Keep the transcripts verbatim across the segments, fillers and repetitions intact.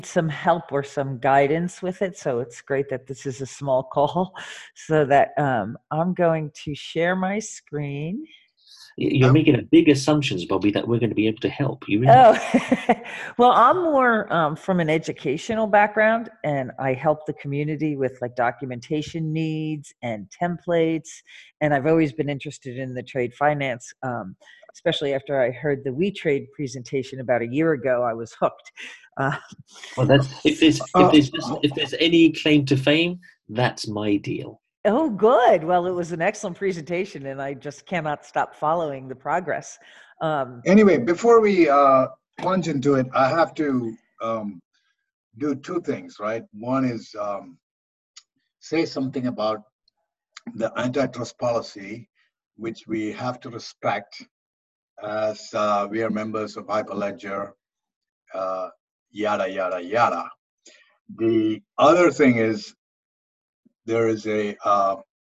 some help or some guidance with it. So it's great that this is a small call so that um, I'm going to share my screen. You're making a big assumptions, Bobby, that we're going to be able to help. You really? Oh, well, I'm more um, from an educational background, and I help the community with like documentation needs and templates. And I've always been interested in the trade finance, um, especially after I heard the WeTrade presentation about a year ago. I was hooked. Uh, Well, that's if there's Uh, if there's just, if there's any claim to fame, that's my deal. Oh, good. Well, it was an excellent presentation, and I just cannot stop following the progress. Um, Anyway, before we uh, plunge into it, I have to um, do two things, right? One is um, say something about the antitrust policy, which we have to respect as uh, we are members of Hyperledger, uh, yada, yada, yada. The other thing is there is a uh,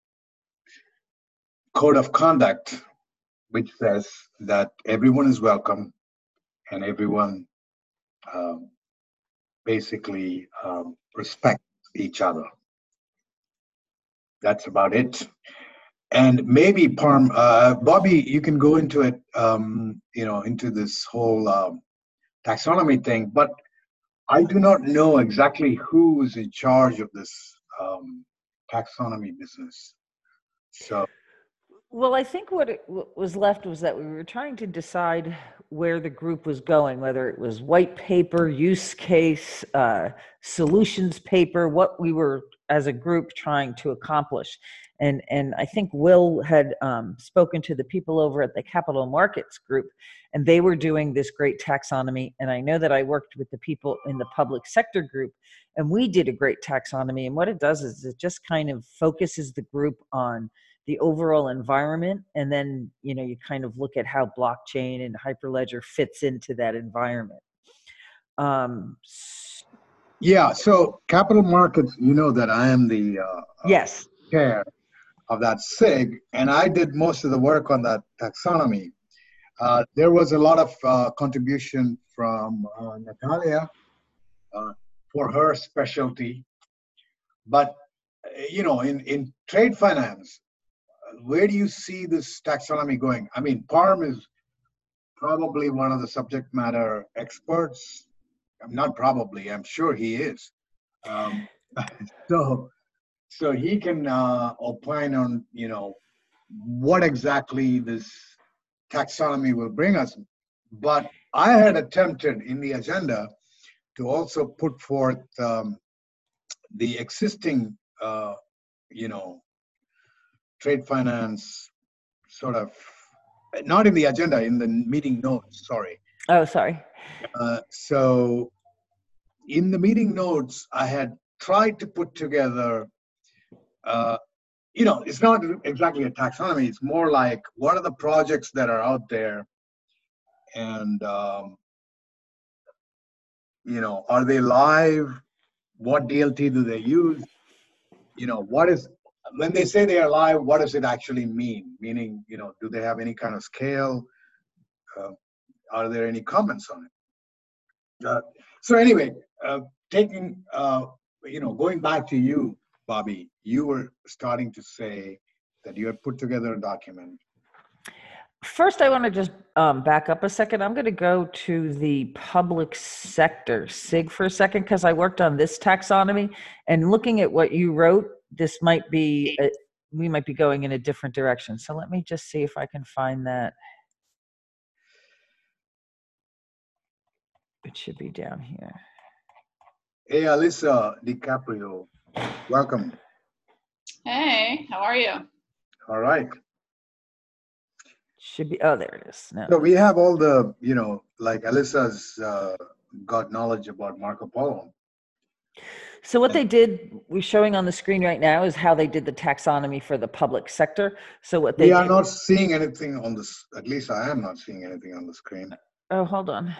code of conduct which says that everyone is welcome and everyone um, basically um, respect each other. That's about it. And maybe Parm, uh, Bobby, you can go into it, um, you know, into this whole um, taxonomy thing. But I do not know exactly who is in charge of this um, taxonomy business. So. Well, I think what, it, what was left was that we were trying to decide where the group was going, whether it was white paper, use case, uh, solutions paper, what we were as a group trying to accomplish. And, and I think Will had um, spoken to the people over at the Capital Markets Group, and they were doing this great taxonomy. And I know that I worked with the people in the public sector group, and we did a great taxonomy. And what it does is it just kind of focuses the group on the overall environment, and then you know you kind of look at how blockchain and Hyperledger fits into that environment. Um, yeah. So capital markets, you know that I am the uh, yes chair of that S I G, and I did most of the work on that taxonomy. Uh, there was a lot of uh, contribution from uh, Natalia uh, for her specialty, but you know, in in trade finance, where do you see this taxonomy going? I mean, Parm is probably one of the subject matter experts. I'm not probably, I'm sure he is. Um, so, so he can uh, opine on, you know, what exactly this taxonomy will bring us. But I had attempted in the agenda to also put forth um, the existing, uh, you know, trade finance sort of, not in the agenda, in the meeting notes, sorry. Oh, sorry. Uh, so in the meeting notes, I had tried to put together, uh, you know, it's not exactly a taxonomy. It's more like what are the projects that are out there, and um, you know, are they live? What D L T do they use? You know, what is when they say they are live? What does it actually mean? Meaning, you know, do they have any kind of scale? Uh, are there any comments on it? Uh, so anyway, uh, taking, uh, you know, going back to you, Bobby, you were starting to say that you had put together a document. First, I want to just um, back up a second. I'm going to go to the public sector S I G for a second, because I worked on this taxonomy, and looking at what you wrote, this might be, a, we might be going in a different direction. So let me just see if I can find that. It should be down here. Hey, Alyssa DiCaprio, welcome. Hey, how are you? All right. Should be, oh, there it is. No. So we have all the, you know, like Alyssa's uh, got knowledge about Marco Polo. So what they did, we're showing on the screen right now, is how they did the taxonomy for the public sector. So what they We are did, not seeing anything on this, at least I am not seeing anything on the screen. oh, hold on.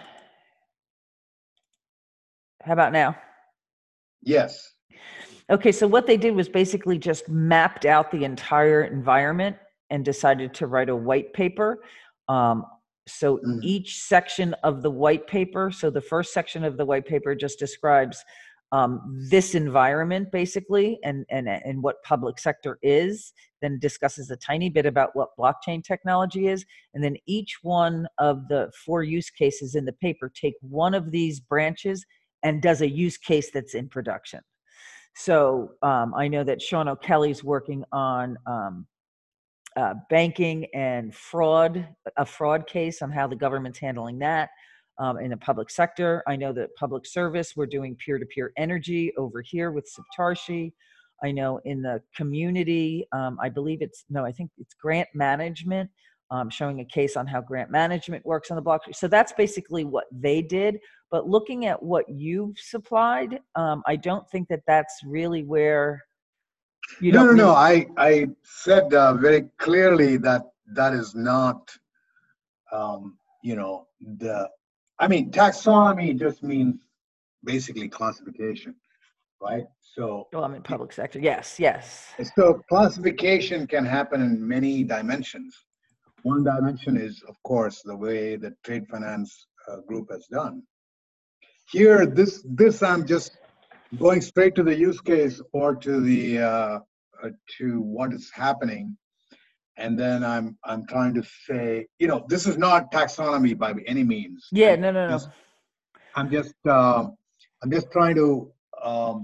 How about now? Yes. Okay, so what they did was basically just mapped out the entire environment and decided to write a white paper. Um, So Mhm. each section of the white paper, so the first section of the white paper just describes um, this environment basically, and, and, and what public sector is, then discusses a tiny bit about what blockchain technology is. And then each one of the four use cases in the paper take one of these branches and does a use case that's in production. So um, I know that Sean O'Kelly's working on um, uh, banking and fraud, a fraud case on how the government's handling that um, in the public sector. I know that public service, we're doing peer-to-peer energy over here with Saptarshi. I know in the community, um, I believe it's, no, I think it's grant management, um, showing a case on how grant management works on the blockchain. So that's basically what they did. But looking at what you've supplied, um, I don't think that that's really where you No, don't no, really. no. I, I said uh, very clearly that that is not, um, you know, the, I mean, taxonomy just means basically classification, right? So, Well, I'm in public sector. Yes, yes. so classification can happen in many dimensions. One dimension is, of course, the way the trade finance uh, group has done. Here, this, this I'm just going straight to the use case or to the uh, uh, to what is happening, and then I'm I'm trying to say, you know, this is not taxonomy by any means. Yeah, I'm no, no, just, no. I'm just uh, I'm just trying to um,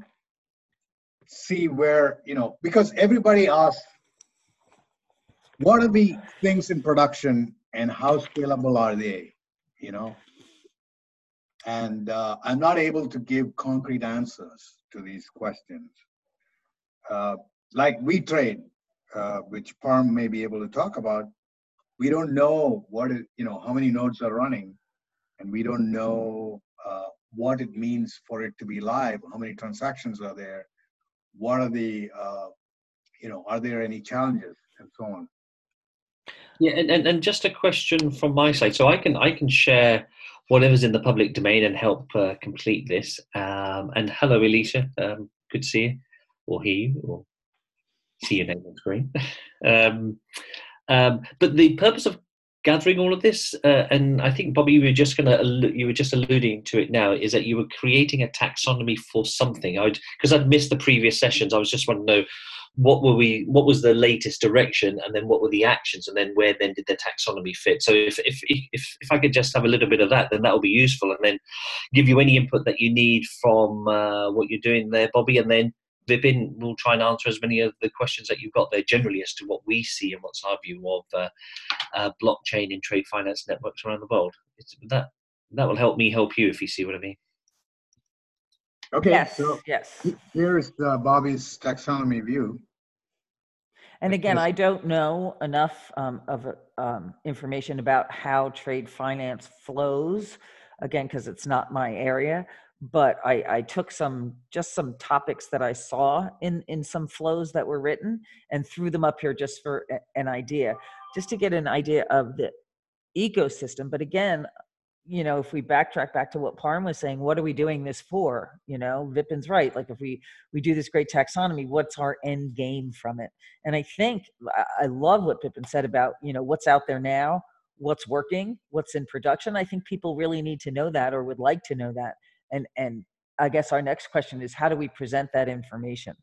see where, you know, because everybody asks, what are the things in production and how scalable are they, you know? And uh, I'm not able to give concrete answers to these questions. Uh, like we trade, uh, which Parm may be able to talk about, we don't know what it, you know, how many nodes are running, and we don't know uh, what it means for it to be live, how many transactions are there, what are the, uh, you know, are there any challenges, and so on. Yeah, and, and, and just a question from my side. So I can I can share whatever's in the public domain and help uh, complete this. Um, and hello, Alicia. Um, good to see you, or hear you, or see your name on screen. um, um, but the purpose of gathering all of this, uh, and I think Bobby, you were just gonna you were just alluding to it now, is that you were creating a taxonomy for something. I'd because I'd missed the previous sessions. I was just wanting to know what were we what was the latest direction, and then what were the actions, and then where then did the taxonomy fit. So if if if, if I could just have a little bit of that, then that will be useful, and then give you any input that you need from uh, what you're doing there, Bobby, and then Vipin will try and answer as many of the questions that you've got there generally as to what we see and what's our view of uh, uh, blockchain in trade finance networks around the world. It's, that that will help me help you, if you see what I mean. Okay, Yes, so yes. here's uh, Bobby's taxonomy view. And again, I don't know enough um, of um, information about how trade finance flows, again, because it's not my area. But I, I took some, just some topics that I saw in, in some flows that were written and threw them up here just for a, an idea, just to get an idea of the ecosystem. But again, you know, if we backtrack back to what Parm was saying, what are we doing this for? You know, Vipin's right. Like if we, we do this great taxonomy, what's our end game from it? And I think, I love what Vipin said about, you know, what's out there now, what's working, what's in production. I think people really need to know that, or would like to know that. And, and I guess our next question is, how do we present that information?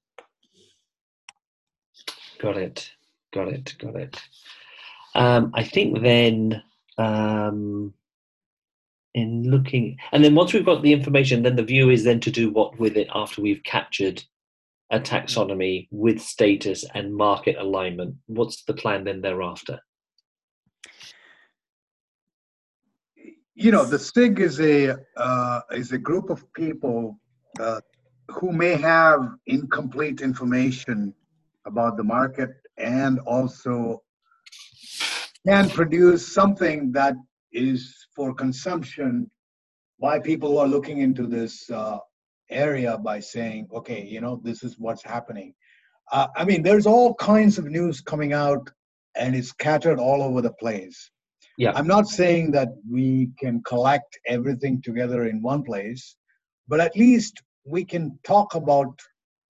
Got it. Got it. Got it. Um, I think then, um, in looking, and then once we've got the information, then the view is then to do what with it after we've captured a taxonomy with status and market alignment. What's the plan then thereafter? You know, the S I G is a uh, is a group of people uh, who may have incomplete information about the market, and also can produce something that is for consumption. Why people are looking into this uh, area by saying, okay, you know, this is what's happening. Uh, I mean, there's all kinds of news coming out, and it's scattered all over the place. Yeah. I'm not saying that we can collect everything together in one place, but at least we can talk about,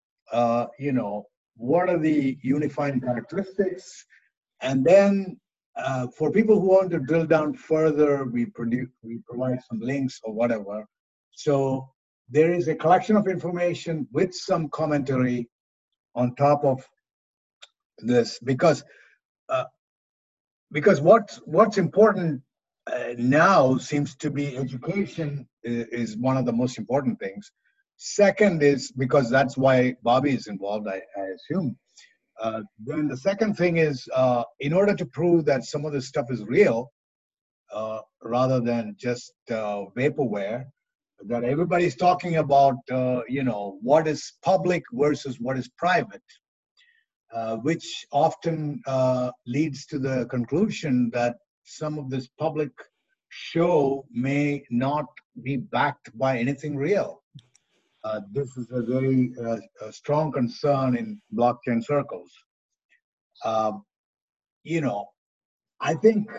uh, you know, what are the unifying characteristics, and then uh, for people who want to drill down further, we produce, we provide some links or whatever. So there is a collection of information with some commentary on top of this, because uh, because what's what's important uh, now seems to be education is, is one of the most important things. Second is, because that's why Bobby is involved, I, I assume. Uh, then the second thing is, uh, in order to prove that some of this stuff is real, uh, rather than just uh, vaporware, that everybody's talking about, uh, you know, what is public versus what is private, uh, which often uh, leads to the conclusion that some of this public show may not be backed by anything real. Uh, this is a very uh, a strong concern in blockchain circles. Um, you know, I think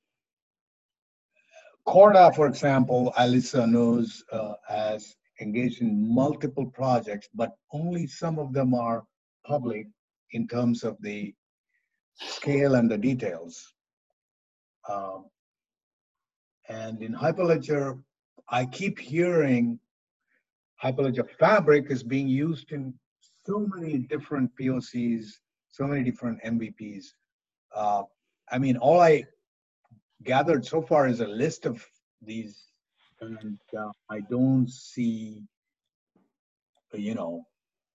Corda, for example, Alyssa knows, uh, has engaged in multiple projects, but only some of them are public in terms of the scale and the details. Um, and in Hyperledger, I keep hearing Hyperledger Fabric is being used in so many different P O Cs, so many different M V Ps. Uh, I mean, all I gathered so far is a list of these, and uh, I don't see, you know,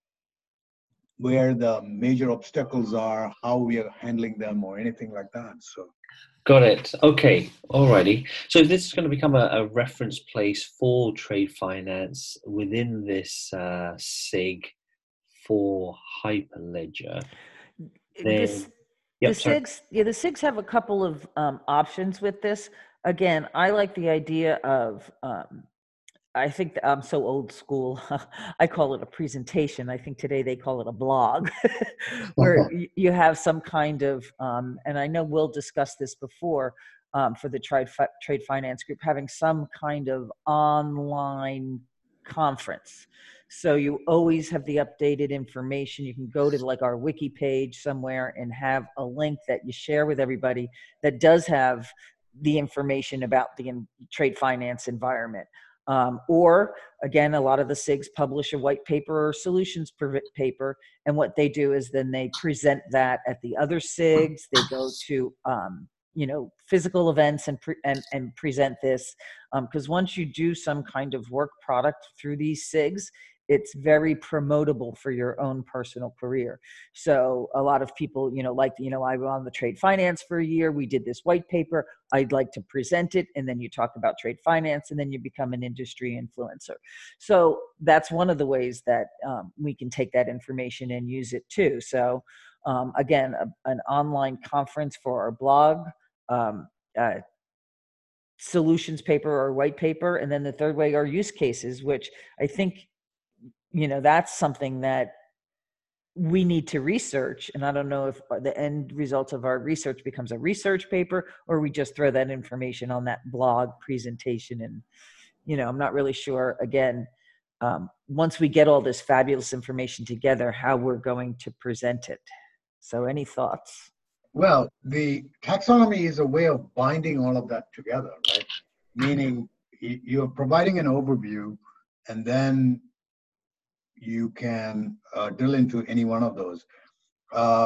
where the major obstacles are, how we are handling them, or anything like that. So. Got it. Okay. Alrighty. So this is going to become a, a reference place for trade finance within this uh, S I G for Hyperledger. This, Then, yep, the sorry. SIGs, yeah, the SIGs have a couple of um, options with this. Again, I like the idea of, um, I think that I'm so old school. I call it a presentation. I think today they call it a blog, where y- you have some kind of, um, and I know we'll discuss this before um, for the trade fi- trade finance group, having some kind of online conference. So you always have the updated information. You can go to like our wiki page somewhere and have a link that you share with everybody that does have the information about the in- trade finance environment. Um, or again, a lot of the SIGs publish a white paper or solutions per- paper, and what they do is then they present that at the other SIGs. They go to um, you know physical events and pre- and and present this, because um, once you do some kind of work product through these SIGs, it's very promotable for your own personal career. So a lot of people, you know, like, you know, I was on the trade finance for a year. We did this white paper. I'd like to present it. And then you talk about trade finance, and then you become an industry influencer. So that's one of the ways that um, we can take that information and use it too. So um, again, a, an online conference for our blog, um, uh, solutions paper or white paper. And then the third way are use cases, which I think, you know, that's something that we need to research. And I don't know if the end result of our research becomes a research paper, or we just throw that information on that blog presentation. And, you know, I'm not really sure, again, um, once we get all this fabulous information together, how we're going to present it. So any thoughts? Well, the taxonomy is a way of binding all of that together, right? Meaning y- you're providing an overview, and then you can uh, drill into any one of those. Uh,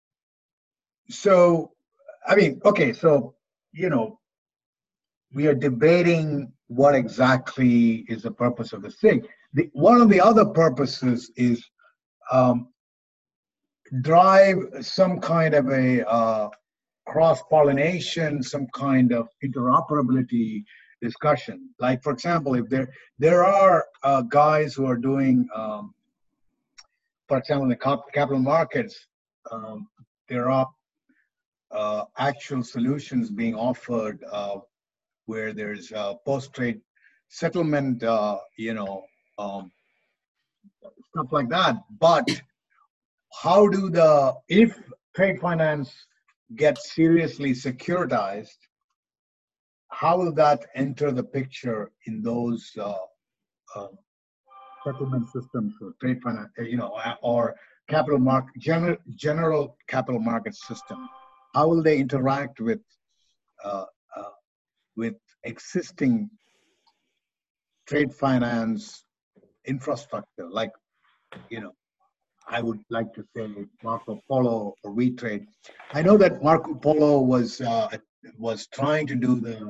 so, I mean, okay, so, you know, we are debating what exactly is the purpose of the SIG. The, one of the other purposes is um, drive some kind of a uh, cross-pollination, some kind of interoperability discussion. Like, for example, if there there are uh, guys who are doing, um, for example, in the cap- capital markets, um, there are uh, actual solutions being offered uh, where there's uh, post-trade settlement, uh, you know, um, stuff like that. But how do the, if trade finance gets seriously securitized, how will that enter the picture in those uh, uh, settlement systems or trade finance, you know, or capital market, general, general capital market system? how will they interact with uh, uh, with existing trade finance infrastructure, like, you know, I would like to say Marco Polo or WeTrade. I know that Marco Polo was uh, was trying to do the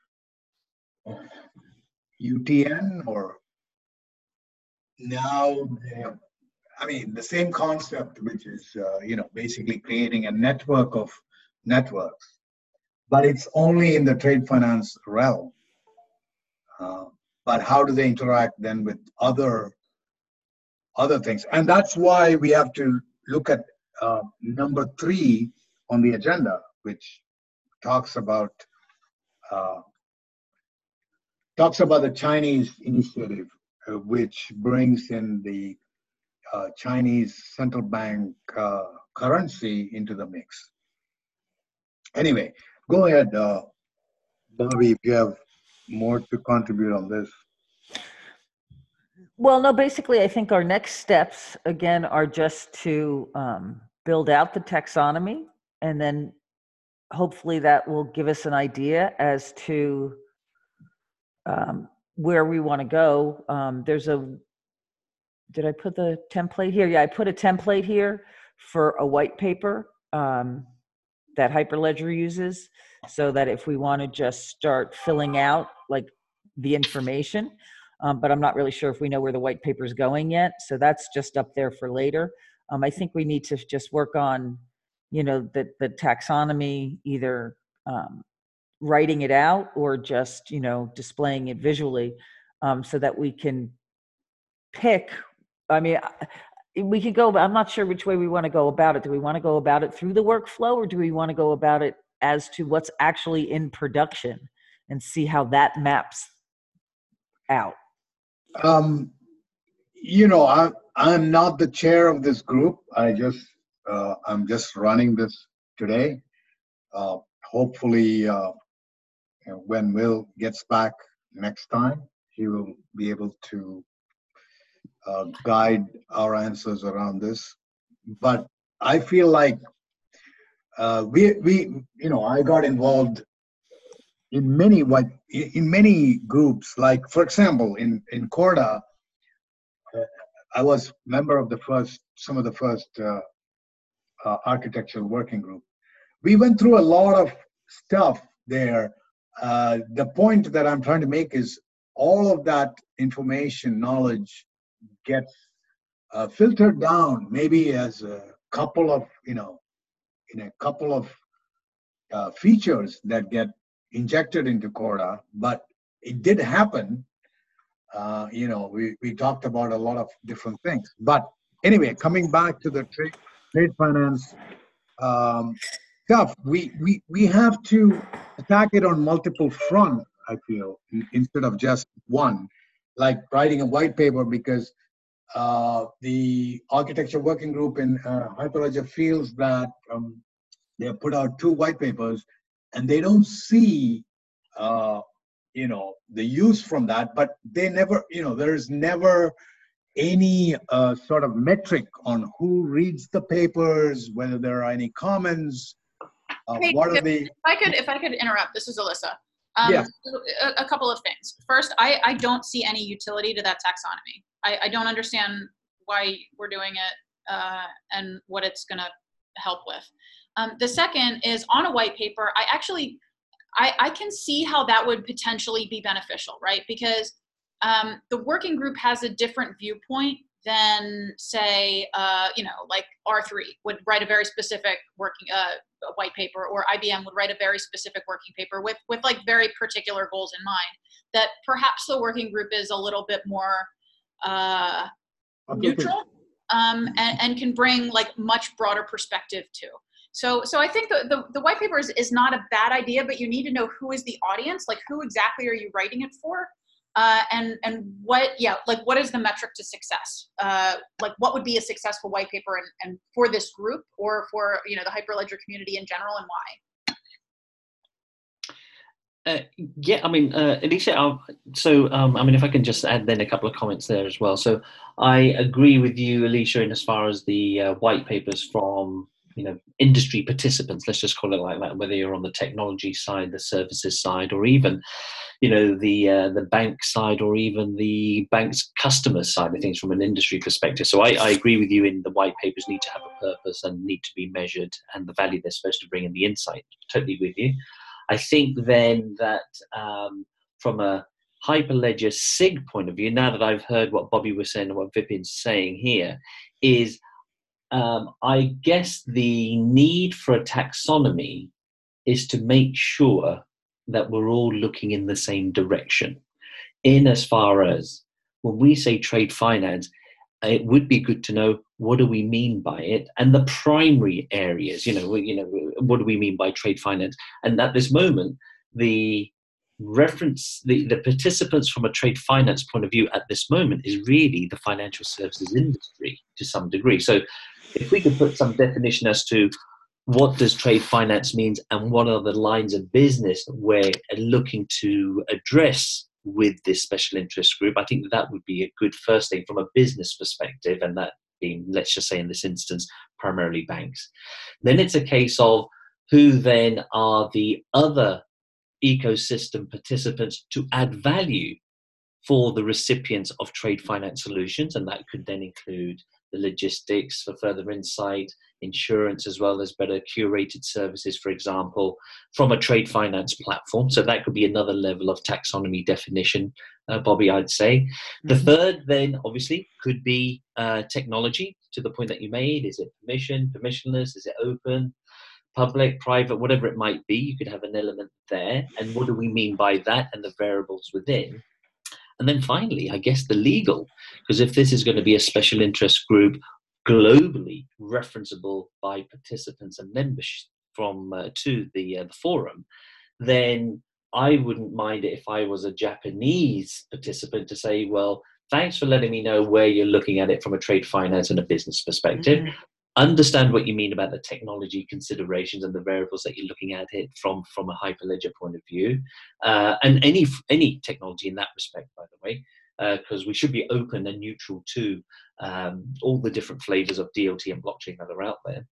U T N, or now they have, I mean, the same concept, which is uh, you know, basically creating a network of networks, but it's only in the trade finance realm. Uh, but how do they interact then with other other things? And that's why we have to look at uh, number three on the agenda, which talks about uh, talks about the Chinese initiative, uh, which brings in the uh, Chinese central bank uh, currency into the mix. Anyway, go ahead, uh, Bobby, if you have more to contribute on this. Well, no, basically, I think our next steps, again, are just to um, build out the taxonomy, and then hopefully that will give us an idea as to um, where we want to go. Um, there's a, did I put the template here? Yeah, I put a template here for a white paper um, that Hyperledger uses, so that if we want to just start filling out like the information, Um, but I'm not really sure if we know where the white paper is going yet. So that's just up there for later. Um, I think we need to just work on, you know, the, the taxonomy, either um, writing it out or just, you know, displaying it visually, um, so that we can pick. I mean, we could go, I'm not sure which way we want to go about it. Do we want to go about it through the workflow, or do we want to go about it as to what's actually in production and see how that maps out? Um, you know, I, I'm not the chair of this group. I just, uh, I'm just running this today. Uh, hopefully, uh, when Will gets back next time, he will be able to uh, guide our answers around this. But I feel like uh, we, we, you know, I got involved in many what in many groups. Like, for example, in in Corda, I was member of the first, some of the first uh, uh, architectural working group. We went through a lot of stuff there. Uh, the point that I'm trying to make is all of that information, knowledge gets uh, filtered down, maybe as a couple of, you know, in a couple of uh, features that get injected into Corda, but it did happen. Uh, you know, we, we talked about a lot of different things. But anyway, coming back to the trade, trade finance um, stuff, we, we, we have to attack it on multiple fronts, I feel, in, instead of just one, like writing a white paper, because uh, the architecture working group in uh, Hyperledger feels that um, they have put out two white papers and they don't see uh, you know, the use from that, but they never, you know, there is never any uh, sort of metric on who reads the papers, whether there are any comments, uh, Hey, what are if, the... If I could, if I could interrupt, this is Alyssa. Um, yes. a, a couple of things. First, I, I don't see any utility to that taxonomy. I, I don't understand why we're doing it uh, and what it's going to help with. Um, the second is, on a white paper, I actually, I, I can see how that would potentially be beneficial, right? Because um, the working group has a different viewpoint than, say, uh, you know, like R three would write a very specific working uh, white paper, or I B M would write a very specific working paper with, with like very particular goals in mind, that perhaps the working group is a little bit more uh, neutral um, and, and can bring like much broader perspective too. So, so I think the, the, the white paper is, is not a bad idea, but you need to know who is the audience, like who exactly are you writing it for? Uh, and, and what, yeah, like what is the metric to success? Uh, like what would be a successful white paper and, and for this group, or for, you know, the Hyperledger community in general, and why? Uh, yeah, I mean, uh, Alicia, I'll, so, um, I mean, if I can just add then a couple of comments there as well. So I agree with you, Alicia, in as far as the uh, white papers from, you know, industry participants, let's just call it like that, whether you're on the technology side, the services side, or even, you know, the uh, the bank side, or even the bank's customer side of things from an industry perspective. So I, I agree with you in the white papers need to have a purpose and need to be measured, and the value they're supposed to bring in the insight. Totally with you. I think then that um, from a Hyperledger S I G point of view, now that I've heard what Bobby was saying and what Vipin's saying here, is um, I guess the need for a taxonomy is to make sure that we're all looking in the same direction. In as far as when we say trade finance, it would be good to know what do we mean by it, and the primary areas. You know, you know, what do we mean by trade finance? And at this moment, the reference, the, the participants from a trade finance point of view at this moment is really the financial services industry to some degree. So, if we could put some definition as to what does trade finance means and what are the lines of business we're looking to address with this special interest group, I think that, that would be a good first thing from a business perspective, and that being, let's just say in this instance, primarily banks. Then it's a case of who then are the other ecosystem participants to add value for the recipients of trade finance solutions, and that could then include the logistics for further insight, insurance, as well as better curated services, for example, from a trade finance platform. So that could be another level of taxonomy definition, uh, Bobby, I'd say. The mm-hmm. third then obviously could be uh, technology, to the point that you made. Is it permission, permissionless? Is it open, public, private, whatever it might be? You could have an element there. And what do we mean by that and the variables within? And then finally, I guess the legal, because if this is going to be a special interest group globally referenceable by participants and members from uh, to the, uh, the forum, then I wouldn't mind it if I was a Japanese participant to say, well, thanks for letting me know where you're looking at it from a trade finance and a business perspective. Mm-hmm. Understand what you mean about the technology considerations and the variables that you're looking at it from, from a Hyperledger point of view, uh, and any any technology in that respect, by the way, because uh, we should be open and neutral to um, all the different flavors of D L T and blockchain that are out there.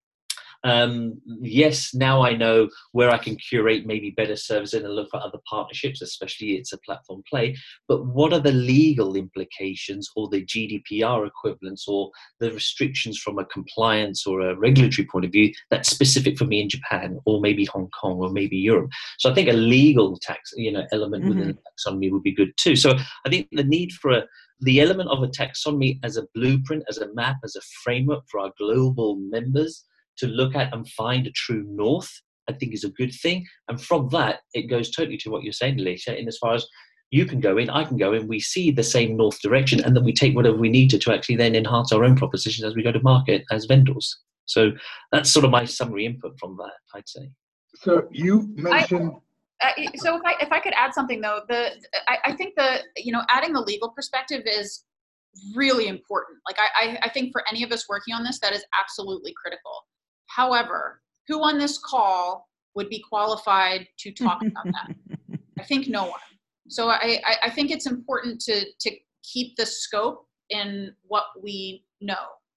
Um, yes, now I know where I can curate maybe better services and look for other partnerships, especially it's a platform play. But what are the legal implications or the G D P R equivalents or the restrictions from a compliance or a regulatory point of view that's specific for me in Japan or maybe Hong Kong or maybe Europe? So I think a legal tax, you know, element mm-hmm. within the taxonomy would be good too. So I think the need for a the element of a taxonomy as a blueprint, as a map, as a framework for our global members to look at and find a true north, I think is a good thing. And from that, it goes totally to what you're saying, Alicia, in as far as you can go in, I can go in, we see the same north direction, and then we take whatever we need to to actually then enhance our own propositions as we go to market as vendors. So that's sort of my summary input from that, I'd say. So you mentioned... I, uh, so if I, if I could add something though, the I, I think the, you know, adding the legal perspective is really important. Like I, I think for any of us working on this, that is absolutely critical. However, who on this call would be qualified to talk about that? I think no one. So I, I think it's important to, to keep the scope in what we know.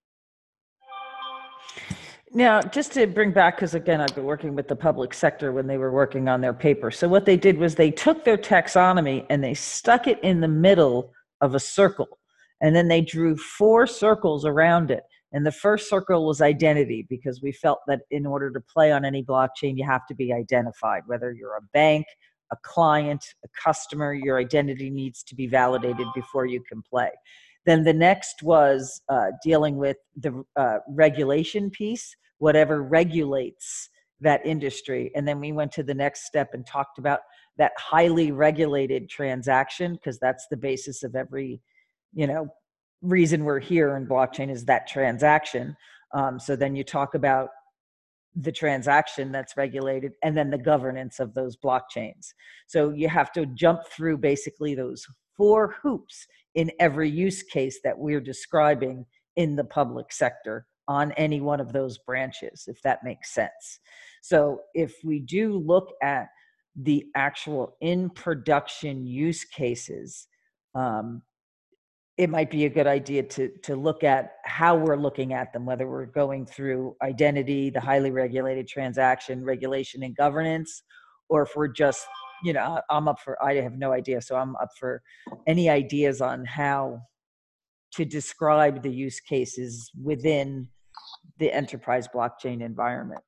Now, just to bring back, because again, I've been working with the public sector when they were working on their paper. So what they did was they took their taxonomy and they stuck it in the middle of a circle. And then they drew four circles around it. And the first circle was identity, because we felt that in order to play on any blockchain, you have to be identified. Whether you're a bank, a client, a customer, your identity needs to be validated before you can play. Then the next was uh, dealing with the uh, regulation piece, whatever regulates that industry. And then we went to the next step and talked about that highly regulated transaction, because that's the basis of every, you know, reason we're here in blockchain is that transaction. Um, so then you talk about the transaction that's regulated and then the governance of those blockchains. So you have to jump through basically those four hoops in every use case that we're describing in the public sector on any one of those branches, if that makes sense. So if we do look at the actual in production use cases, um, it might be a good idea to to look at how we're looking at them, whether we're going through identity, the highly regulated transaction, regulation and governance, or if we're just, you know, I'm up for, I have no idea. So I'm up for any ideas on how to describe the use cases within the enterprise blockchain environment.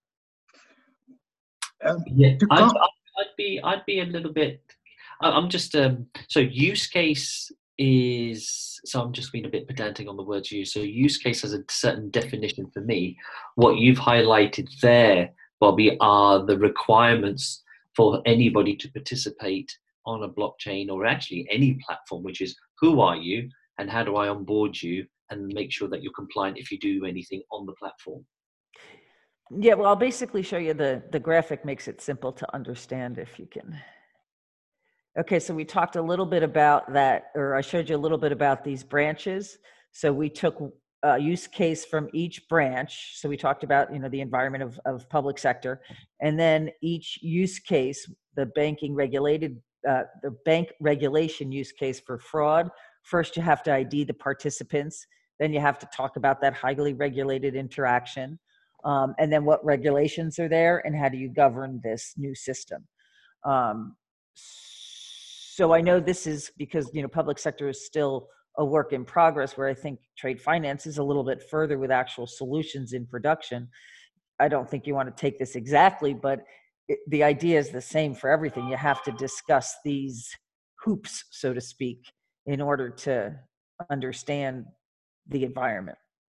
Um, Yeah, to I'd, com- I'd I'd be I'd be a little bit. I- I'm just um. So use case is so I'm just being a bit pedantic on the words used. So use case has a certain definition for me. What you've highlighted there, Bobby, are the requirements for anybody to participate on a blockchain or actually any platform, which is who are you and how do I onboard you and make sure that you're compliant if you do anything on the platform. Yeah, well, I'll basically show you the, the graphic makes it simple to understand if you can. Okay, so we talked a little bit about that, or I showed you a little bit about these branches. So we took a use case from each branch. So we talked about, you know, the environment of, of public sector, and then each use case, the banking regulated, uh, the bank regulation use case for fraud. First, you have to I D the participants. Then you have to talk about that highly regulated interaction. Um, and then what regulations are there and how do you govern this new system? Um, so I know this is because, you know, public sector is still a work in progress, where I think trade finance is a little bit further with actual solutions in production. I don't think you want to take this exactly, but it, the idea is the same for everything. You have to discuss these hoops, so to speak, in order to understand the environment.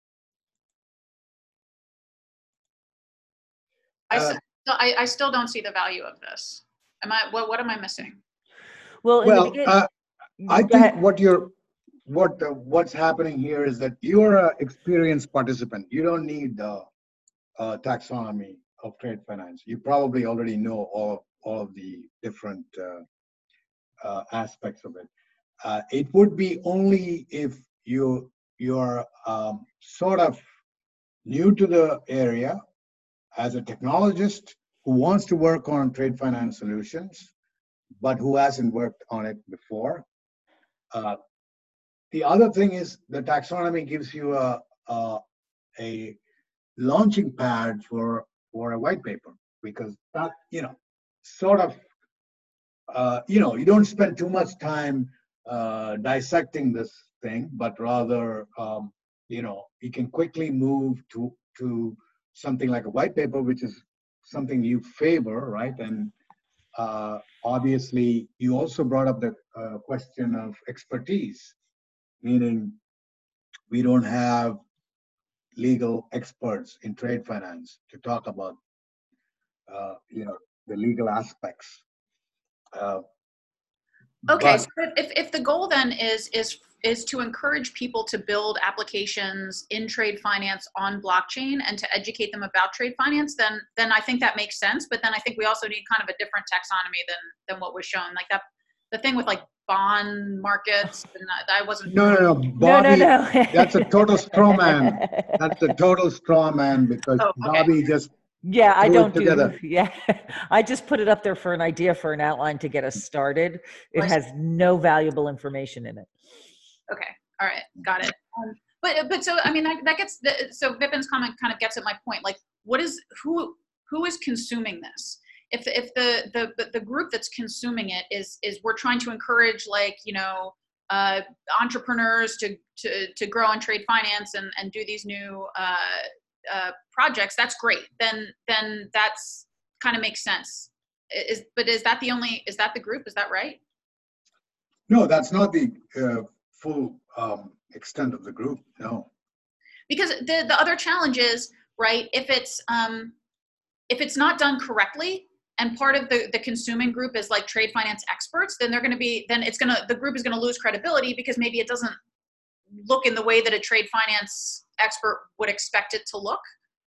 I, Uh, still, I, I still don't see the value of this. Am I, what, what am I missing? Well, in the well, beginning, uh, I go think ahead. what you're, what uh, what's happening here is that you're an experienced participant. You don't need the uh, taxonomy of trade finance. You probably already know all of, all of the different uh, uh, aspects of it. Uh, it would be only if you you're um, sort of new to the area as a technologist who wants to work on trade finance solutions, but who hasn't worked on it before. Uh, the other thing is the taxonomy gives you a, a, a launching pad for, for a white paper, because that, you know, sort of, uh, you know, you don't spend too much time uh, dissecting this thing, but rather, um, you know, you can quickly move to, to something like a white paper, which is something you favor, right? And uh, obviously, you also brought up the uh, question of expertise, meaning we don't have legal experts in trade finance to talk about, uh, you know, the legal aspects. Uh, Okay, but, so if, if the goal then is is is to encourage people to build applications in trade finance on blockchain and to educate them about trade finance, then then I think that makes sense. But then I think we also need kind of a different taxonomy than than what was shown. Like that, the thing with like bond markets, and I wasn't. no, no, no, no, Bobby, no, no. that's a total straw man. That's a total straw man, because Oh, okay. Bobby just Yeah, I threw don't it together. do, yeah. I just put it up there for an idea, for an outline to get us started. It I see. has no valuable information in it. Okay, all right, got it. Um, but but so I mean that, that gets the, so Vipin's comment kind of gets at my point. Like, what is who who is consuming this? If if the the the group that's consuming it is is we're trying to encourage, like, you know, uh, entrepreneurs to to to grow in trade finance and and do these new uh, uh, projects, that's great. Then then that's kind of makes sense. Is but is that the only is that the group? Is that right? No, that's not the uh, full um, extent of the group. No. Because the the other challenge is, right, if it's um, if it's not done correctly, and part of the the consuming group is like trade finance experts, then they're going to be then it's going to the group is going to lose credibility, because maybe it doesn't look in the way that a trade finance expert would expect it to look.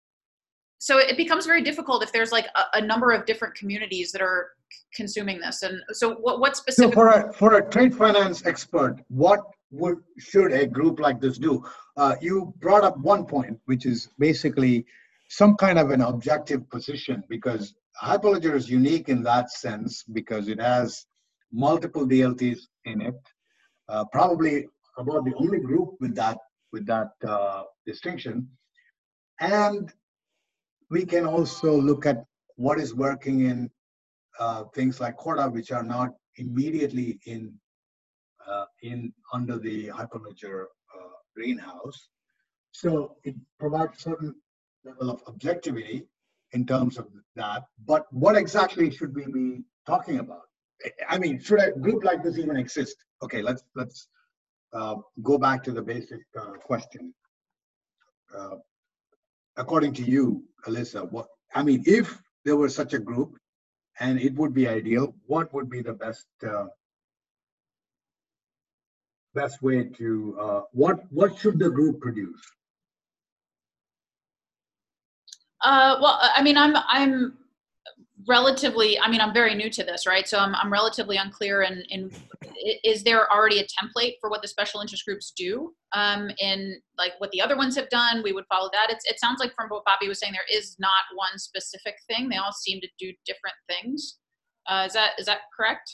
So it becomes very difficult if there's like a, a number of different communities that are consuming this. And so what what specific? So for a for a trade finance expert, what would should a group like this do? Uh, you brought up one point, which is basically some kind of an objective position, because Hyperledger is unique in that sense because it has multiple D L Ts in it, uh, probably about the only group with that with that uh, distinction. And we can also look at what is working in uh, things like Corda, which are not immediately in uh, in under the Hyperledger uh, greenhouse. So it provides certain level of objectivity in terms of that. But what exactly should we be talking about? I mean, should a group like this even exist? Okay, let's let's uh, go back to the basic uh, question. Uh, according to you, Alyssa, what I mean, if there was such a group, and it would be ideal, what would be the best uh, best way to uh, what what should the group produce? Uh, well, I mean, I'm I'm relatively. I mean, I'm very new to this, right? So I'm I'm relatively unclear. In in is there already a template for what the special interest groups do? Um, in like what the other ones have done, we would follow that. It's it sounds like from what Bobby was saying, there is not one specific thing. They all seem to do different things. Uh, is that is that correct?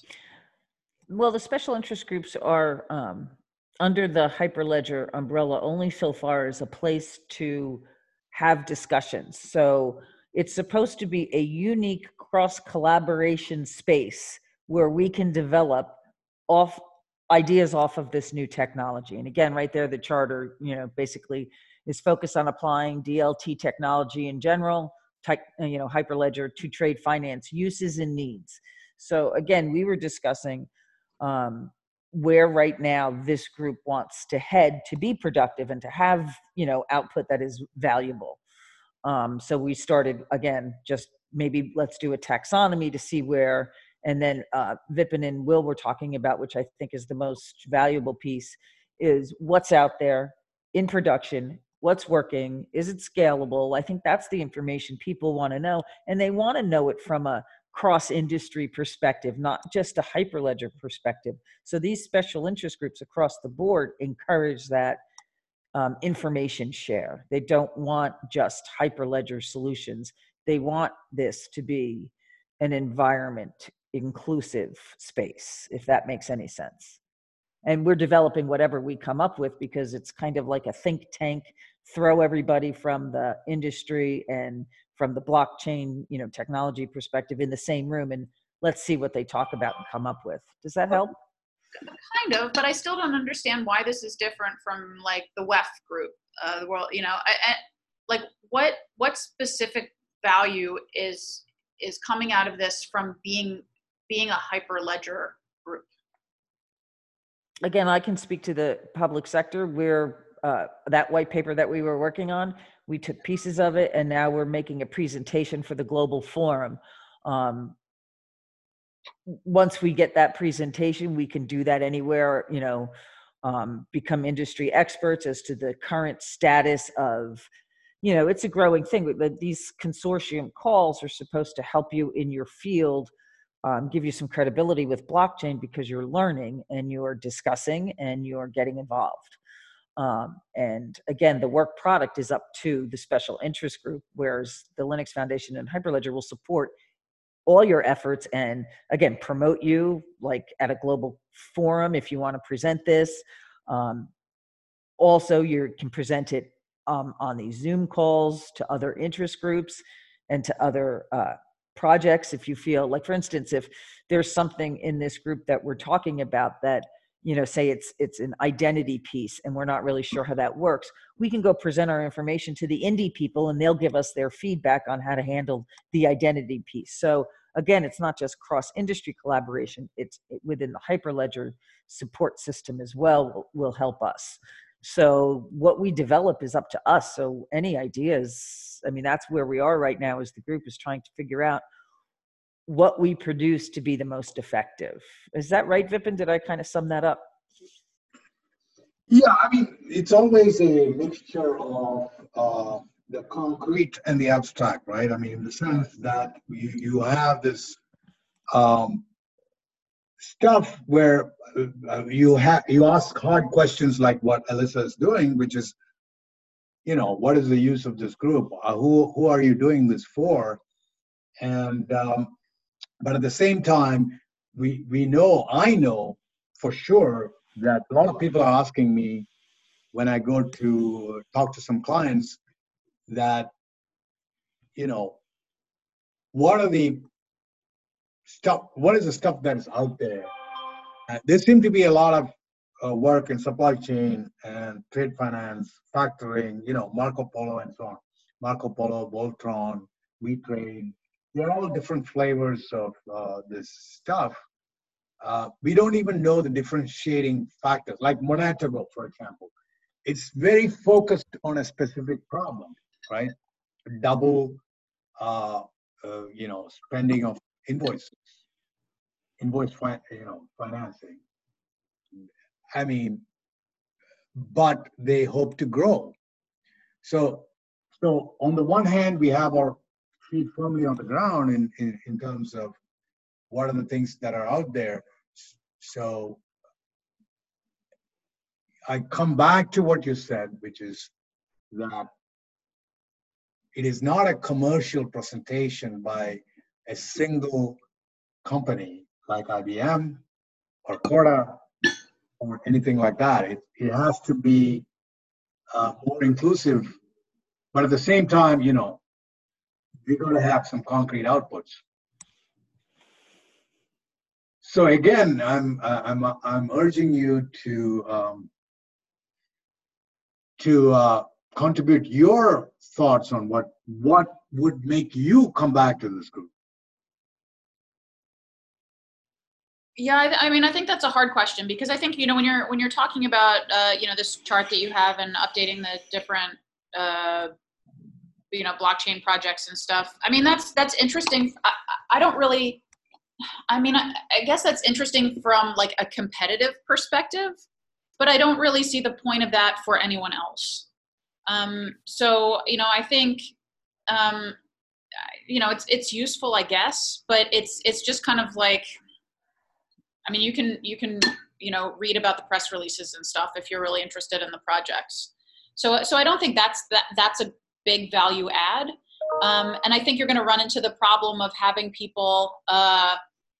Well, the special interest groups are um, under the Hyperledger umbrella only so far as a place to have discussions. So it's supposed to be a unique cross collaboration space where we can develop off ideas off of this new technology. And again, right there, the charter, you know, basically is focused on applying D L T technology in general, tech, you know, Hyperledger to trade finance uses and needs. So again, we were discussing um, where right now this group wants to head to be productive and to have, you know, output that is valuable. Um, so we started, again, just maybe let's do a taxonomy to see where, and then uh, Vipin and Will were talking about, which I think is the most valuable piece, is what's out there in production, what's working, is it scalable? I think that's the information people want to know, and they want to know it from a cross-industry perspective, not just a Hyperledger perspective. So these special interest groups across the board encourage that um, information share. They don't want just Hyperledger solutions. They want this to be an environment inclusive space, if that makes any sense. And we're developing whatever we come up with because it's kind of like a think tank, throw everybody from the industry and from the blockchain, you know, technology perspective in the same room, and let's see what they talk about and come up with. Does that help? Kind of, but I still don't understand why this is different from like the W E F group, uh, the world, you know, I, I, like what what specific value is is coming out of this from being being a Hyperledger group? Again, I can speak to the public sector. We're uh, that white paper that we were working on, we took pieces of it, and now we're making a presentation for the global forum. Um, once we get that presentation, we can do that anywhere, you know, um, become industry experts as to the current status of, you know, it's a growing thing. But these consortium calls are supposed to help you in your field, um, give you some credibility with blockchain because you're learning and you're discussing and you're getting involved. Um, and again, the work product is up to the special interest group, whereas the Linux Foundation and Hyperledger will support all your efforts and again, promote you like at a global forum if you want to present this. Um, also, you can present it um, on these Zoom calls to other interest groups and to other uh, projects if you feel like, for instance, if there's something in this group that we're talking about that, you know, say it's it's an identity piece and we're not really sure how that works, we can go present our information to the indie people and they'll give us their feedback on how to handle the identity piece. So again, it's not just cross-industry collaboration, it's within the Hyperledger support system as well will, will help us. So what we develop is up to us. So any ideas, I mean, that's where we are right now as the group is trying to figure out what we produce to be the most effective. Is that right, Vipin? Did I kind of sum that up? Yeah, I mean, it's always a mixture of uh, the concrete and the abstract, right? I mean, in the sense that you, you have this um, stuff where uh, you have you ask hard questions like what Alyssa is doing, which is, you know, what is the use of this group? Uh, who who are you doing this for? And um, but at the same time, we we know I know for sure that a lot of people are asking me when I go to talk to some clients that, you know, what are the stuff, what is the stuff that is out there? Uh, there seem to be a lot of uh, work in supply chain and trade finance, factoring, you know, Marco Polo and so on. Marco Polo, Voltron, WeTrade, they're all different flavors of uh, this stuff. Uh, we don't even know the differentiating factors, like Monetago, for example. It's very focused on a specific problem, right? Double, uh, uh, you know, spending of invoices, invoice, fi- you know, financing. I mean, but they hope to grow. So, so on the one hand, we have our feet firmly on the ground in, in, in terms of what are the things that are out there. So I come back to what you said, which is that it is not a commercial presentation by a single company like I B M or Corda or anything like that. It, it has to be uh, more inclusive, but at the same time, you know, we're going to have some concrete outputs. So again, I'm I'm I'm urging you to um, to uh, contribute your thoughts on what what would make you come back to this group. Yeah, I, I mean, I think that's a hard question because I think, you know, when you're when you're talking about uh, you know, this chart that you have and updating the different uh, you know, blockchain projects and stuff. I mean, that's that's interesting. I, I don't really. I mean, I, I guess that's interesting from like a competitive perspective, but I don't really see the point of that for anyone else. Um, so, you know, I think, um, you know, it's it's useful, I guess, but it's it's just kind of like, I mean, you can you can you know, read about the press releases and stuff if you're really interested in the projects. So so I don't think that's that that's a big value add. Um, and I think you're going to run into the problem of having people uh,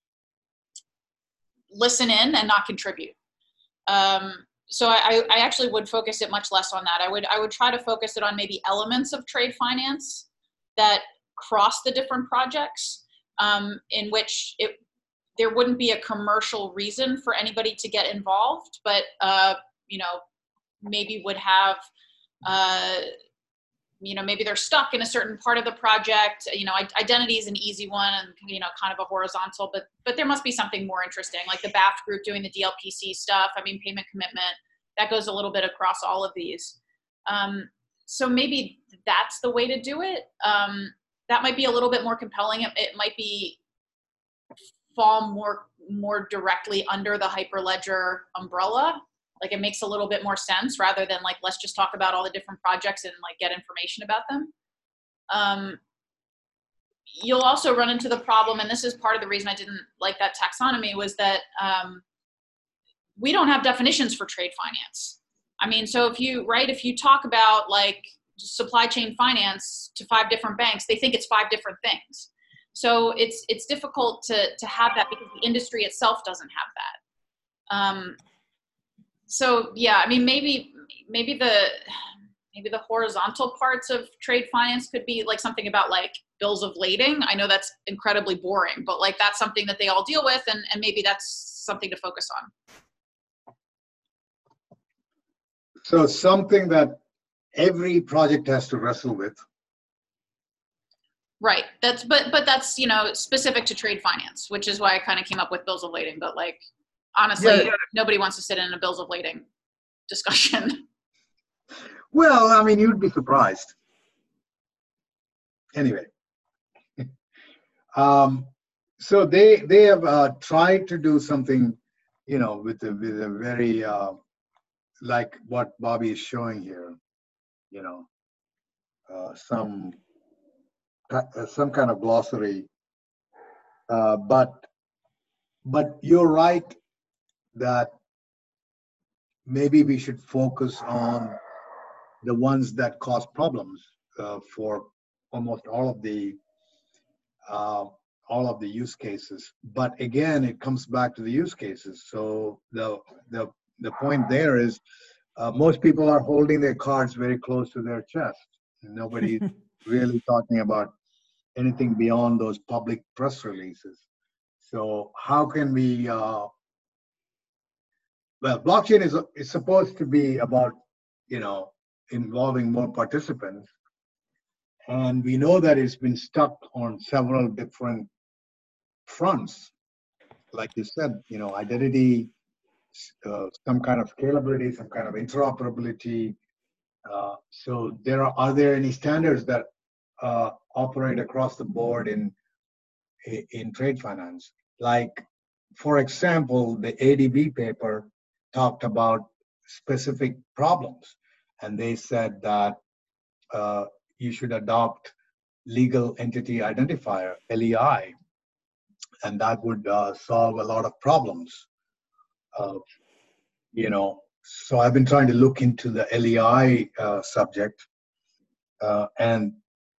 listen in and not contribute. Um, so I, I actually would focus it much less on that. I would I would try to focus it on maybe elements of trade finance that cross the different projects, um, in which it there wouldn't be a commercial reason for anybody to get involved, but uh, you know, maybe would have. Uh, you know, maybe they're stuck in a certain part of the project. You know, identity is an easy one and, you know, kind of a horizontal, but but there must be something more interesting, like the B A F T group doing the D L P C stuff. I mean, payment commitment, that goes a little bit across all of these. Um, so maybe that's the way to do it. Um, that might be a little bit more compelling. It, it might be fall more, more directly under the Hyperledger umbrella. Like it makes a little bit more sense rather than like, let's just talk about all the different projects and like get information about them. Um, you'll also run into the problem, and this is part of the reason I didn't like that taxonomy, was that um, we don't have definitions for trade finance. I mean, so if you, right, if you talk about like supply chain finance to five different banks, they think it's five different things. So it's, it's difficult to, to have that because the industry itself doesn't have that. Um, So yeah, I mean, maybe maybe the maybe the horizontal parts of trade finance could be like something about like bills of lading. I know that's incredibly boring, but like that's something that they all deal with, and, and maybe that's something to focus on. So something that every project has to wrestle with. Right. That's but but that's, you know, specific to trade finance, which is why I kind of came up with bills of lading. But like, honestly, yeah, yeah. Nobody wants to sit in a bills of lading discussion. Well, I mean, you'd be surprised. Anyway, um, so they they have uh, tried to do something, you know, with a with a very uh, like what Bobby is showing here, you know, uh, some uh, some kind of glossary, uh, but but you're right that maybe we should focus on the ones that cause problems uh, for almost all of the uh, all of the use cases. But again, it comes back to the use cases. So the the the point there is uh, most people are holding their cards very close to their chest. And nobody's really talking about anything beyond those public press releases. So how can we, uh, well, blockchain is, is supposed to be about, you know, involving more participants. And we know that it's been stuck on several different fronts. Like you said, you know, identity, uh, some kind of scalability, some kind of interoperability. Uh, so there are, are there any standards that uh, operate across the board in, in trade finance? Like, for example, the A D B paper talked about specific problems, and they said that uh, you should adopt legal entity identifier, L E I, and that would uh, solve a lot of problems. Uh, you know, so I've been trying to look into the L E I uh, subject, uh, and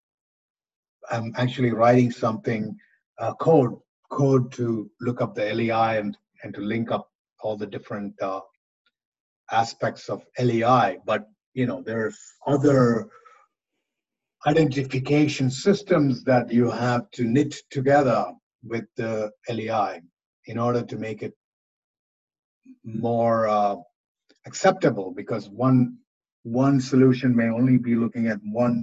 I'm actually writing something, uh, code, code to look up the L E I and, and to link up all the different uh, aspects of L E I. But, you know, there's other identification systems that you have to knit together with the L E I in order to make it more uh, acceptable, because one one solution may only be looking at one,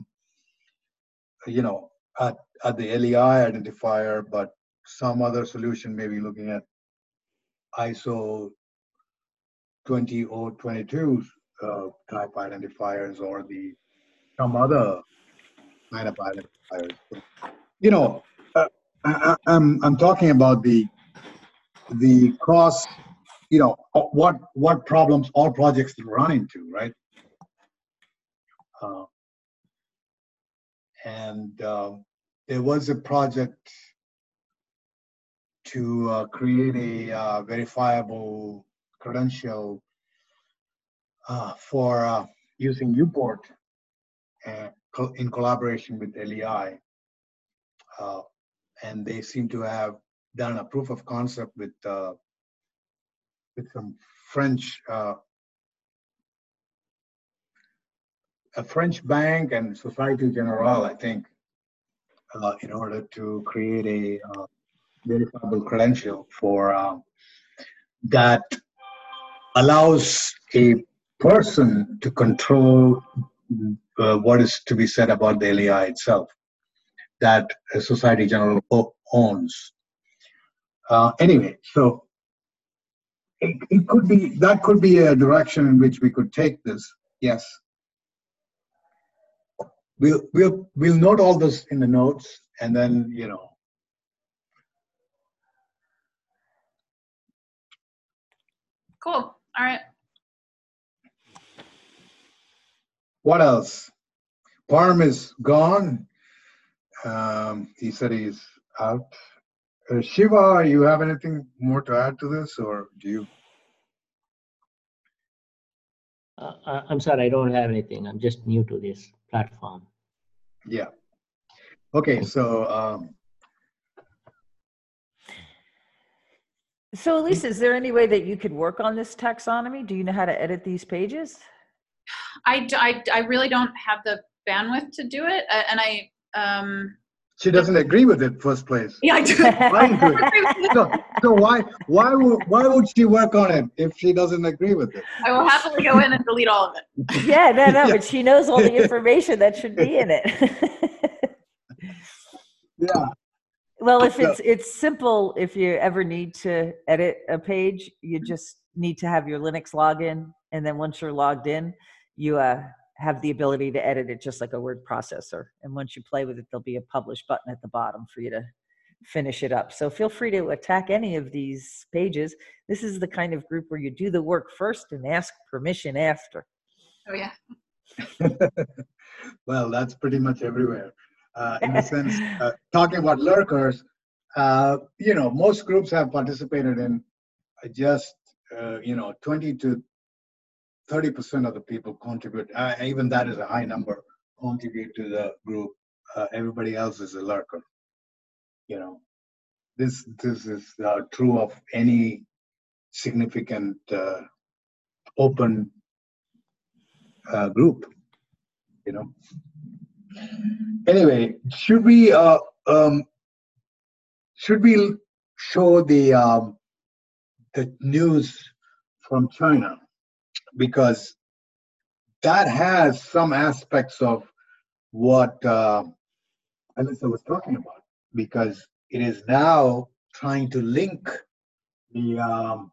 you know, at, at the L E I identifier, but some other solution may be looking at I S O twenty oh twenty-two uh, type identifiers, or the some other kind of identifiers. So, you know, uh, I, I'm I'm talking about the the cross, you know, what what problems all projects run into, right? Uh, and uh, there was a project to uh, create a uh, verifiable credential uh, for uh, using Uport uh, co in collaboration with L E I. Uh, and they seem to have done a proof of concept with uh, with some French, uh, a French bank and Societe Generale, I think, uh, in order to create a uh, verifiable credential for uh, that allows a person to control uh, what is to be said about the L E I itself, that a Societe Generale owns. Uh, anyway, so it, it could be, that could be a direction in which we could take this. Yes. We'll, we'll, we'll note all this in the notes, and then, you know. Cool. All right. What else? Parm is gone. Um, he said he's out. Uh, Shiva, you have anything more to add to this, or do you? Uh, I'm sorry, I don't have anything. I'm just new to this platform. Yeah. Okay, so. Um, So Elisa, is there any way that you could work on this taxonomy? Do you know how to edit these pages? I, I, I really don't have the bandwidth to do it. Uh, and I, um, she doesn't agree with it, first place. yeah, I do. Why do it? So, so why, why, would, why would she work on it if she doesn't agree with it? I will happily go in and delete all of it. Yeah, no, no, Yeah. but she knows all the information that should be in it. Yeah. Well, if it's it's simple, if you ever need to edit a page, you just need to have your Linux login, and then once you're logged in, you uh, have the ability to edit it just like a word processor. And once you play with it, there'll be a publish button at the bottom for you to finish it up. So feel free to attack any of these pages. This is the kind of group where you do the work first and ask permission after. Oh yeah. Well, that's pretty much everywhere. Uh, in the sense, uh, talking about lurkers, uh, you know, most groups have participated in just, uh, you know, twenty to thirty percent of the people contribute. Uh, even that is a high number, contribute to the group. Uh, everybody else is a lurker. You know, this this is uh, true of any significant uh, open uh, group, you know. Anyway, should we uh, um, should we show the um, the news from China, because that has some aspects of what uh, Alyssa was talking about, because it is now trying to link the um,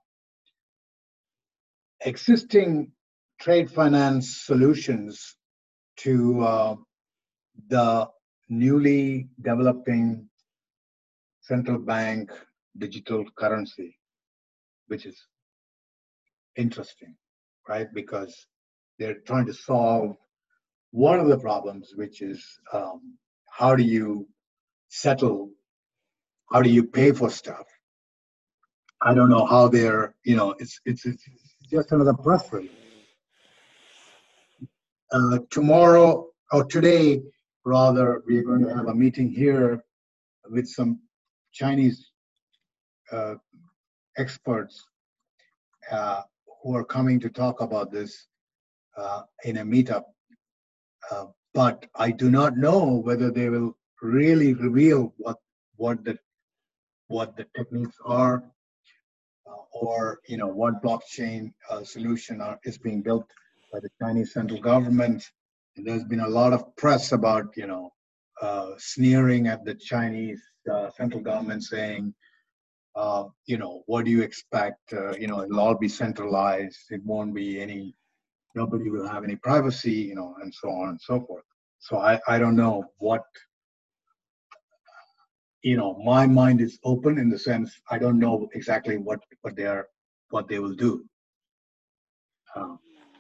existing trade finance solutions to uh, the newly developing central bank digital currency, which is interesting, right? Because they're trying to solve one of the problems, which is um, how do you settle, how do you pay for stuff? I don't know how they're, you know, it's it's, it's just another press release. Uh, tomorrow, or today, rather, we're going to have a meeting here with some Chinese uh, experts uh, who are coming to talk about this uh, in a meetup. Uh, but I do not know whether they will really reveal what what the what the techniques are, uh, or you know what blockchain uh, solution are, is being built by the Chinese central government. And there's been a lot of press about you know uh, sneering at the Chinese uh, central government, saying, uh, you know, what do you expect? Uh, you know, it'll all be centralized. It won't be any. Nobody will have any privacy, you know, and so on and so forth. So I, I don't know what, you know, my mind is open in the sense I don't know exactly what what they are, what they will do. Um,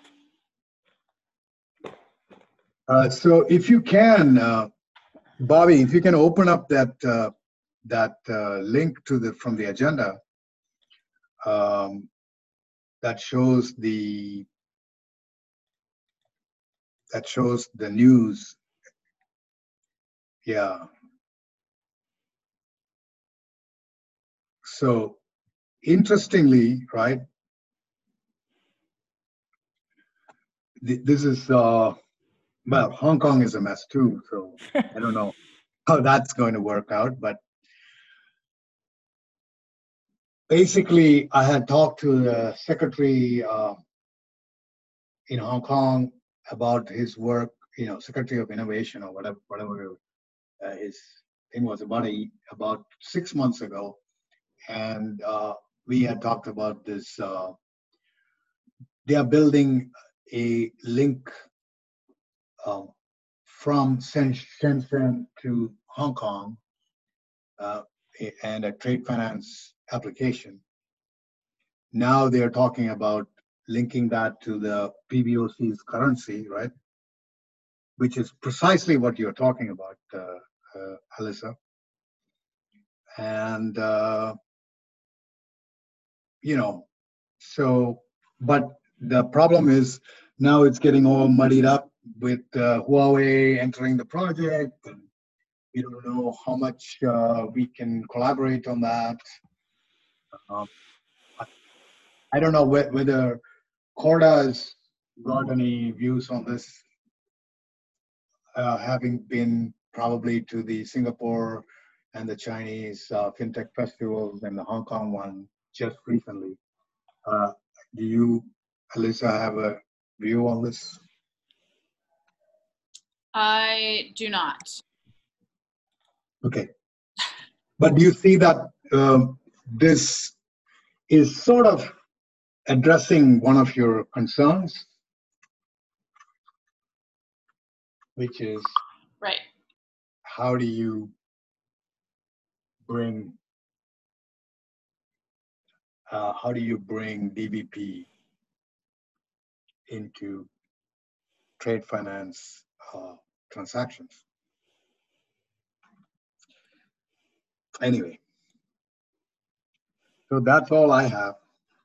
uh, so if you can, uh, Bobby, if you can open up that uh, that uh, link to the from the agenda um, that shows the that shows the news. Yeah. So interestingly, right, th this is, uh, well, Hong Kong is a mess too, so I don't know how that's going to work out. But basically, I had talked to the secretary uh, in Hong Kong about his work, you know, Secretary of Innovation or whatever, whatever uh, his thing was, about a, about six months ago. And uh, we had talked about this. Uh, they are building a link uh, from Shenzhen to Hong Kong, uh, and a trade finance application. Now they're talking about linking that to the P B O C's currency, right? Which is precisely what you're talking about, uh, uh, Alyssa. And, uh, you know, so, but the problem is now it's getting all muddied up with uh, Huawei entering the project, and we don't know how much uh, we can collaborate on that. Um, I, I don't know wh whether Corda has got any views on this, uh, having been probably to the Singapore and the Chinese uh, fintech festivals and the Hong Kong one just recently. Uh, do you, Alyssa, have a view on this? I do not. Okay. But do you see that um, this is sort of addressing one of your concerns, which is, right, how do you bring uh, how do you bring D B P into trade finance uh, transactions? Anyway, so that's all I have.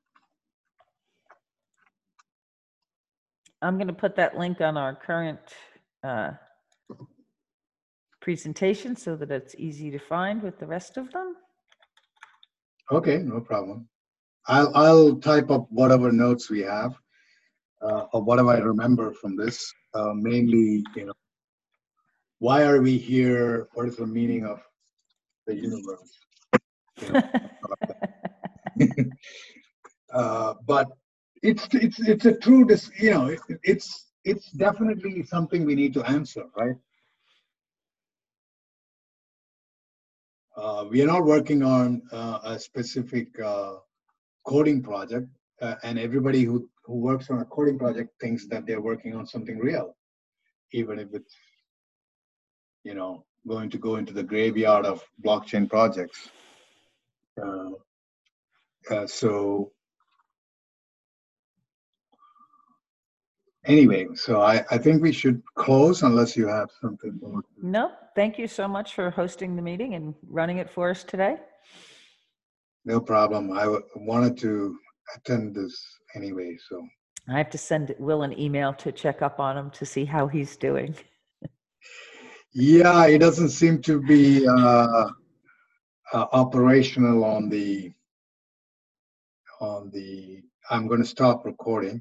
I'm going to put that link on our current uh, presentation so that it's easy to find with the rest of them. Okay, no problem. I'll I'll type up whatever notes we have, uh, of what do I remember from this. Uh, mainly, you know, why are we here? What is the meaning of the universe? You know, uh, but it's it's it's a true, dis, you know, it, it's it's definitely something we need to answer, right? Uh, we are not working on uh, a specific uh, coding project, uh, and everybody who, who works on a coding project thinks that they're working on something real, even if it's, you know, going to go into the graveyard of blockchain projects. Uh, uh, so anyway, so I, I think we should close unless you have something more. No, thank you so much for hosting the meeting and running it for us today. No problem. I w- wanted to attend this anyway, so. I have to send Will an email to check up on him to see how he's doing. Yeah, it doesn't seem to be uh, uh, operational on the, on the, I'm going to stop recording.